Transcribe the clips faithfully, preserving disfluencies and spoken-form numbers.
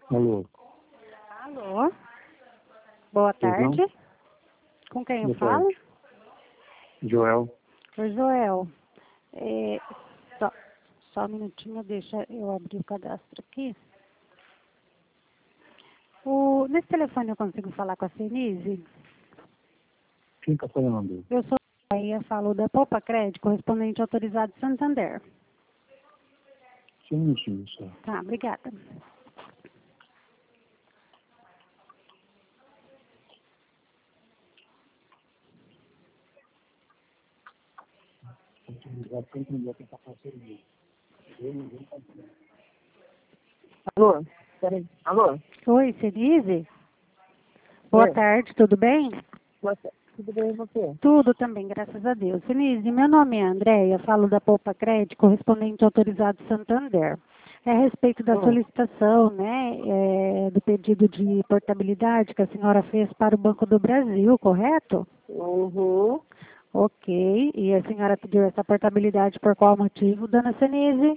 Alô. Alô. Boa tarde. Perdão? Com quem eu Boa falo? tarde. Joel. Oi, Joel. É, só, só um minutinho, deixa eu abrir o cadastro aqui. O, nesse telefone eu consigo falar com a Senise? Quem está falando? Eu sou a Leia, falo da Poupa Crédito, correspondente autorizado Santander. Só um minutinho, só. Tá, obrigada. Alô? Peraí. Alô? Oi, Senise? Boa É. tarde, tudo bem? Você, tudo bem e você? Tudo também, graças a Deus. Senise, meu nome é Andréia, falo da Poupa Crédito, correspondente autorizado Santander. É a respeito da Hum. solicitação, né, é, do pedido de portabilidade que a senhora fez para o Banco do Brasil, correto? Uhum. Ok. E a senhora pediu essa portabilidade por qual motivo, dona Senise?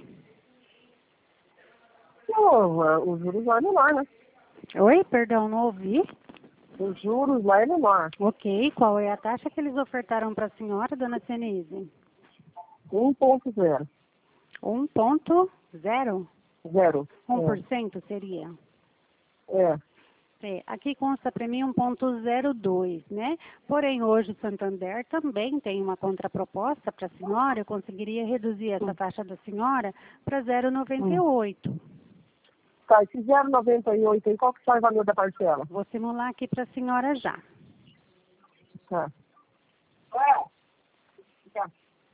Não, os juros lá é menor, né? Oi, perdão, não ouvi. Os juros lá é menor. Ok. Qual é a taxa que eles ofertaram para a senhora, dona Senise? um ponto zero. Um ponto zero? Zero. Um por cento seria? É. É, aqui consta para mim um ponto zero dois, né? Porém, hoje o Santander também tem uma contraproposta para a senhora. Eu conseguiria reduzir essa taxa da senhora para zero vírgula noventa e oito. Tá, esse zero vírgula noventa e oito aí, qual que sai o valor da parcela? Vou simular aqui para a senhora já. Tá. É. Tá.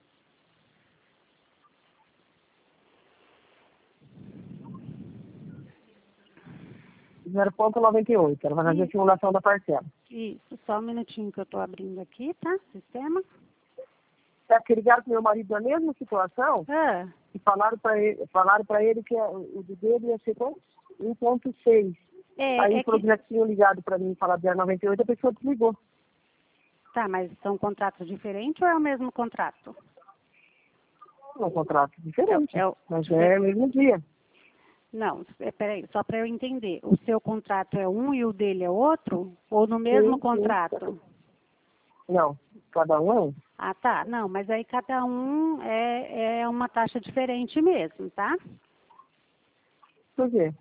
zero vírgula noventa e oito. Ela vai fazer a Isso. simulação da parcela. Isso, só um minutinho que eu estou abrindo aqui, tá? Sistema. Tá, que ligaram pro meu marido na mesma situação Ah, e falaram para ele, falaram pra ele que a- o do dele ia ser quanto? um ponto seis. é, Aí é falou que... que já tinham ligado para mim e falado zero vírgula noventa e oito, a pessoa desligou. Tá, mas são contratos diferentes ou é o mesmo contrato? É um contrato diferente, É, é o... mas é o mesmo dia. Não, é, peraí, só para eu entender. O seu contrato é um e o dele é outro? Ou no mesmo Sim, sim. contrato? Não, cada um é um. Ah, tá. Não, mas aí cada um é, é uma taxa diferente mesmo, tá? Por quê?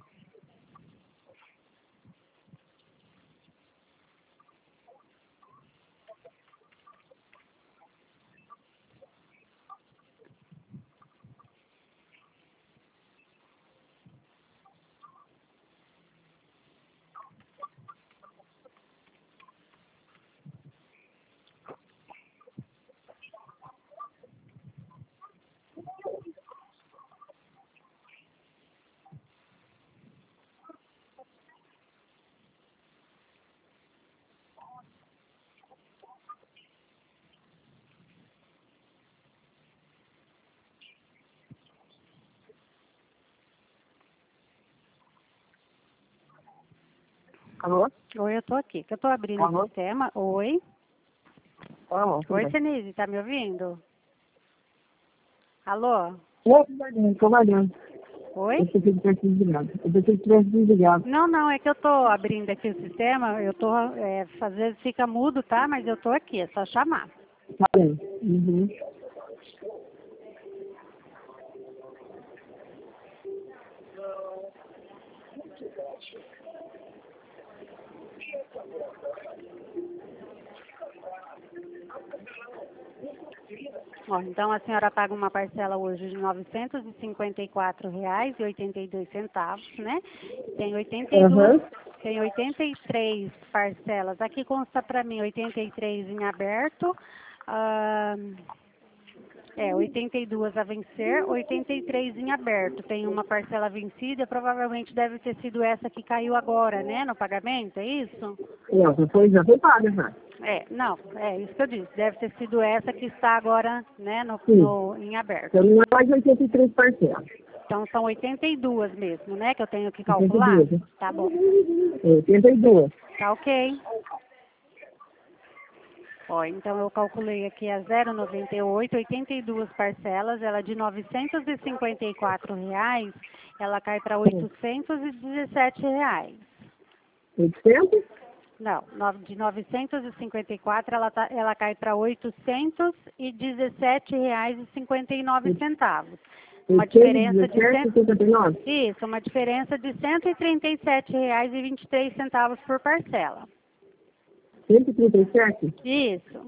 Alô? Oi, eu tô aqui. Que eu tô abrindo Alô? o sistema. Oi. Alô, tudo Oi, bem. Senise, tá me ouvindo? Alô? Não, tô valendo, tô valendo. Oi? Eu pensei que tivesse desligado. Eu pensei que tivesse desligado. Não, não, é que eu tô abrindo aqui o sistema. Eu tô, é, às vezes fica mudo, tá? Mas eu tô aqui, é só chamar. Tá bem. Uhum. Ó, então a senhora paga uma parcela hoje de novecentos e cinquenta e quatro reais e oitenta e dois centavos, né? Tem oitenta e duas, Uhum. tem oitenta e três parcelas. Aqui consta para mim oitenta e três em aberto. ah, é, oitenta e duas a vencer, oitenta e três em aberto. Tem uma parcela vencida, provavelmente deve ter sido essa que caiu agora, né, no pagamento, é isso? Não, já foi, já foi paga, já. É, não, é isso que eu disse. Deve ter sido essa que está agora, né, no, Sim. no, em aberto. Então não é mais oitenta e três parcelas. Então são oitenta e duas mesmo, né, que eu tenho que oitenta e calcular? duas. né? Tá bom. É, oitenta e duas. Tá ok. Ó, então eu calculei aqui a zero vírgula noventa e oito, oitenta e duas parcelas, ela de novecentos e cinquenta e quatro reais, ela cai para oitocentos e dezessete reais. oitocentos? Não, no- de novecentos e cinquenta e quatro ela, tá, ela cai para oitocentos e dezessete reais e cinquenta e nove centavos. Uma diferença de cem... setenta e nove? Isso, uma diferença de cento e trinta e sete reais e vinte e três centavos por parcela. cento e trinta e sete? Isso.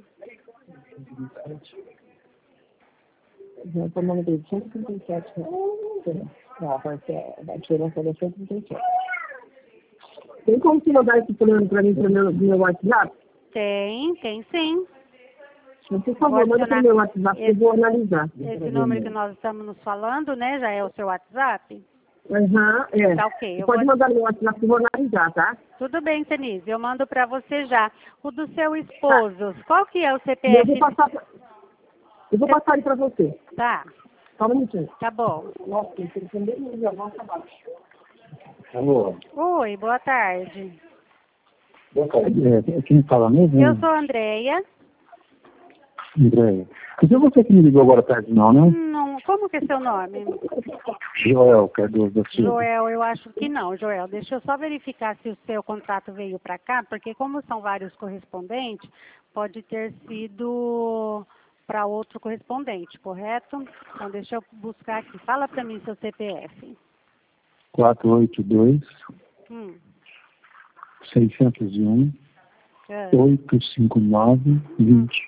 Já estou mandando de cento e trinta e sete reais. Ah, parcela, a diferença é cento e trinta e sete. Tem como você mandar esse plano para mim para o meu, meu WhatsApp? Tem, tem sim. Por favor, manda para o meu WhatsApp que eu vou analisar. Esse número que nós estamos nos falando, né, já é o seu WhatsApp? Aham, é. Tá ok. Eu Pode vou... mandar no meu WhatsApp que eu vou analisar, tá? Tudo bem, Denise, eu mando para você já. O do seu esposo, qual que é o C P E eu F? vou passar, pra- eu vou passar ele para você. Tá, Só um minutinho. tá bom. Nossa, eu quero entender e já vou acabar. Alô? Oi, boa tarde. Boa tarde. É, quem fala mesmo? Eu sou a Andreia. André. Não é você que me ligou agora à tarde, não, né? Não, como que é seu nome? Joel Cardoso da Silva. Joel, eu acho que não, Joel. Deixa eu só verificar se o seu contrato veio para cá, porque como são vários correspondentes, pode ter sido para outro correspondente, correto? Então deixa eu buscar aqui. Fala para mim seu C P F. quatro oito dois, Hum. seiscentos e um, É. oito cinco nove, vinte.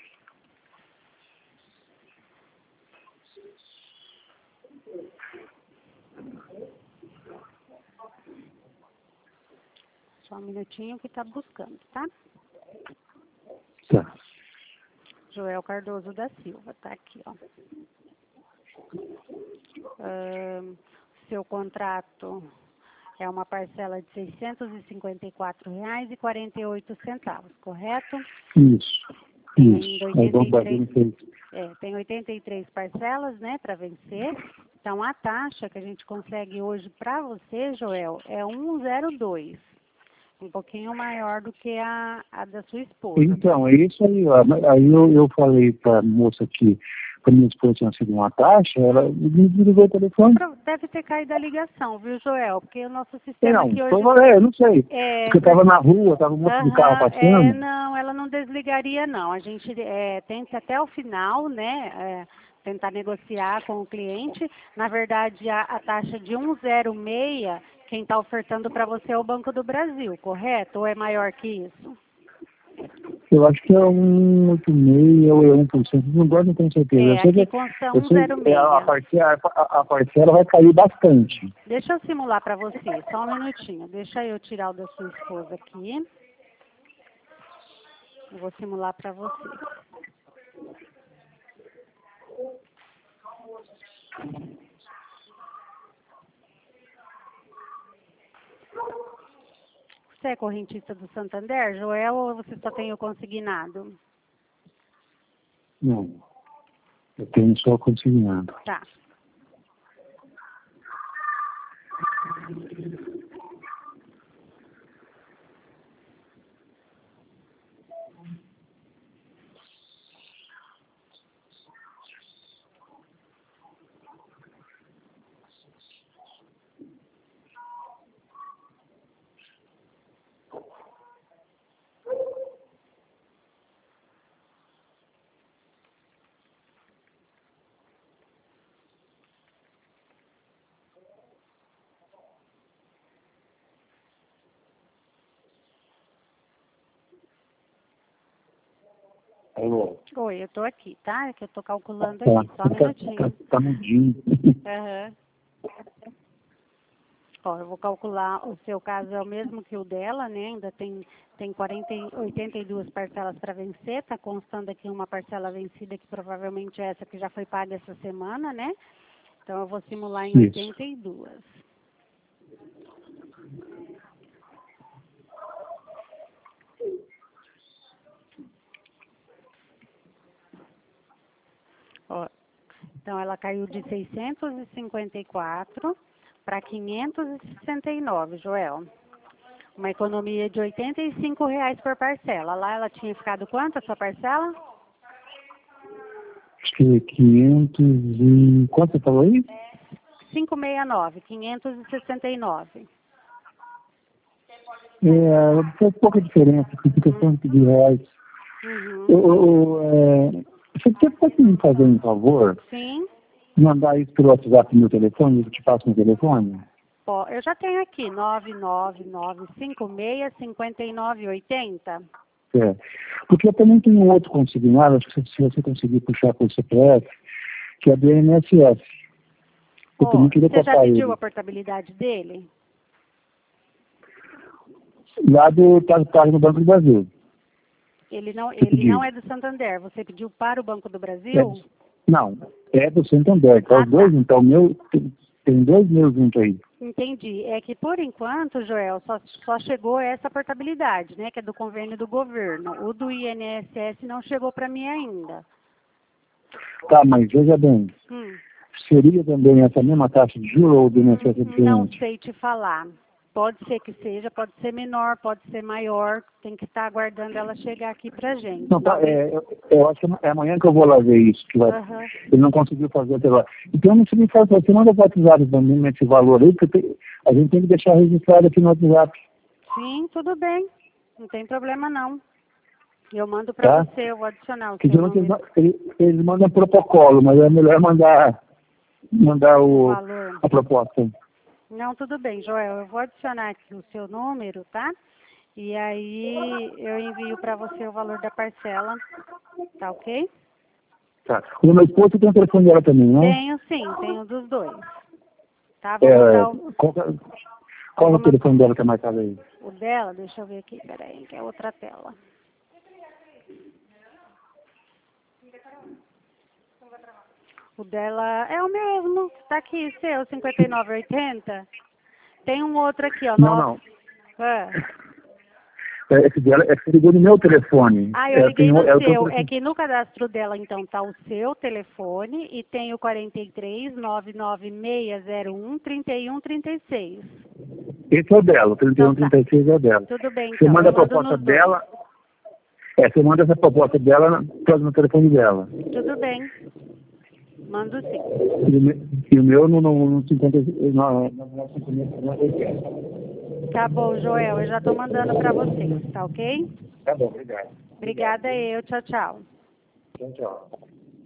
Só um minutinho que está buscando, tá? Tá. Joel Cardoso da Silva, tá aqui, ó. Ahn, seu contrato é uma parcela de seiscentos e cinquenta e quatro reais e quarenta e oito centavos, correto? Isso. Tem Isso. ainda Aí vamos oitenta e fazer três, isso. é, tem oitenta e três parcelas, né, para vencer. Então, a taxa que a gente consegue hoje para você, Joel, é um zero dois. Um pouquinho maior do que a, a da sua esposa. Então, é isso aí. Ó. Aí eu, eu falei para a moça que, para minha esposa tinha sido uma taxa, ela me desligou o telefone. Deve ter caído a ligação, viu, Joel? Porque o nosso sistema Não, aqui hoje... foi, é, eu não sei. É, Porque eu estava na rua, estava um monte de carro aham, passando. é, não, ela não desligaria, não. A gente é, tenta até o final, né, é, tentar negociar com o cliente. Na verdade, a, a taxa de um zero seis, quem está ofertando para você é o Banco do Brasil, correto? Ou é maior que isso? Eu acho que é um oito vírgula seis ou é um por cento, não gosto, não tenho certeza. É, eu sei aqui que, consta eu sei um zero que a, seis. parcela, a, a parcela vai cair bastante. Deixa eu simular para você, só um minutinho. Deixa eu tirar o da sua esposa aqui. Eu vou simular para você. Você é correntista do Santander, Joel, ou você só tem o consignado? Não, eu tenho só consignado. Tá. Alô? Oi, eu tô aqui, tá? É que eu tô calculando Tá, aqui, só um tá, minutinho. tá, tá mudinho. Aham. Ó, eu vou calcular, o seu caso é o mesmo que o dela, né? Ainda tem, tem quarenta, e- oitenta e duas parcelas para vencer, tá constando aqui uma parcela vencida, que provavelmente é essa que já foi paga essa semana, né? Então eu vou simular em Isso. oitenta e duas. Ó, então ela caiu de seiscentos e cinquenta e quatro para quinhentos e sessenta e nove, Joel. Uma economia de oitenta e cinco reais por parcela. Lá ela tinha ficado quanto a sua parcela? Acho que quinhentos e... Quanto você falou aí? quinhentos e sessenta e nove. quinhentos e sessenta e nove. É, faz pouca diferença, com questão de reais. Uhum. Eu, eu, é, você pode me fazer um favor? Sim. Mandar isso pelo WhatsApp no meu telefone, eu te passo no telefone? Ó, eu já tenho aqui, nove nove nove cinco seis cinco nove oito zero. É. Porque eu também tenho um outro consignado, acho que se você conseguir puxar por C P F, que é do I N S S. Eu Ó, também queria você já passar pediu ele. a portabilidade dele? Lá do, tá, tá no Banco do Brasil. Ele não, Você ele pediu. não é do Santander. Você pediu para o Banco do É, Brasil? não, é do Santander. Então, Ah, os dois, tá. então, meu, tem, tem dois meus juntos aí. Entendi. É que, por enquanto, Joel, só, só chegou essa portabilidade, né? Que é do convênio do governo. O do I N S S não chegou para mim ainda. Tá, mas veja bem, Hum. seria também essa mesma taxa de juros ou do I N S S é Não diferente? sei te falar. Pode ser que seja, pode ser menor, pode ser maior. Tem que estar aguardando ela chegar aqui pra gente. Não, tá, Não, é, eu, eu acho que é amanhã que eu vou lá ver isso, que vai, Aham. ele não conseguiu fazer até lá. Então, não sei fazer, você manda para o WhatsApp também nesse valor aí, porque tem- a gente tem que deixar registrado aqui no WhatsApp, Sim, tudo bem. Não tem problema não. Eu mando pra tá? você, eu vou adicionar o Porque seu geralmente eles, número, ma- eles, eles mandam protocolo, mas é melhor mandar, mandar o o, valor. a proposta. Não, tudo bem, Joel. Eu vou adicionar aqui o seu número, tá? E aí eu envio pra você o valor da parcela. Tá ok? Tá. O meu esposo tem o telefone dela também, não? Tenho sim, tenho dos dois. Tá? Vou É, mandar o, qual, que é- qual é vou o ma- telefone dela que é marcado aí? o dela. Deixa eu ver aqui, peraí, que é outra tela. O dela é o mesmo. Tá aqui, seu, cinquenta e nove oitenta. Tem um outro aqui, ó. Não, Nove... não. Ah. É, esse dela, é que você ligou no meu telefone. ah, eu É, liguei tem o- no é o teu seu. É telefone. que no cadastro dela, então, tá o seu telefone e tem o quarenta e três, nove nove seis zero um, trinta e um, trinta e seis. Esse é o dela, o trinta e um, Então tá. trinta e seis é o dela. Tudo bem, Você então. manda Eu a mando proposta nos dois. dela, é, você manda essa proposta dela no, no telefone dela. Tudo bem. Mando sim. E o meu, e o meu no, no, no cinquenta, no, no, no cinquenta, no oitenta. Tá bom, Joel. Eu já tô mandando pra vocês, tá ok? Tá bom, obrigado. Obrigada eu. Tchau, tchau. Tchau, tchau.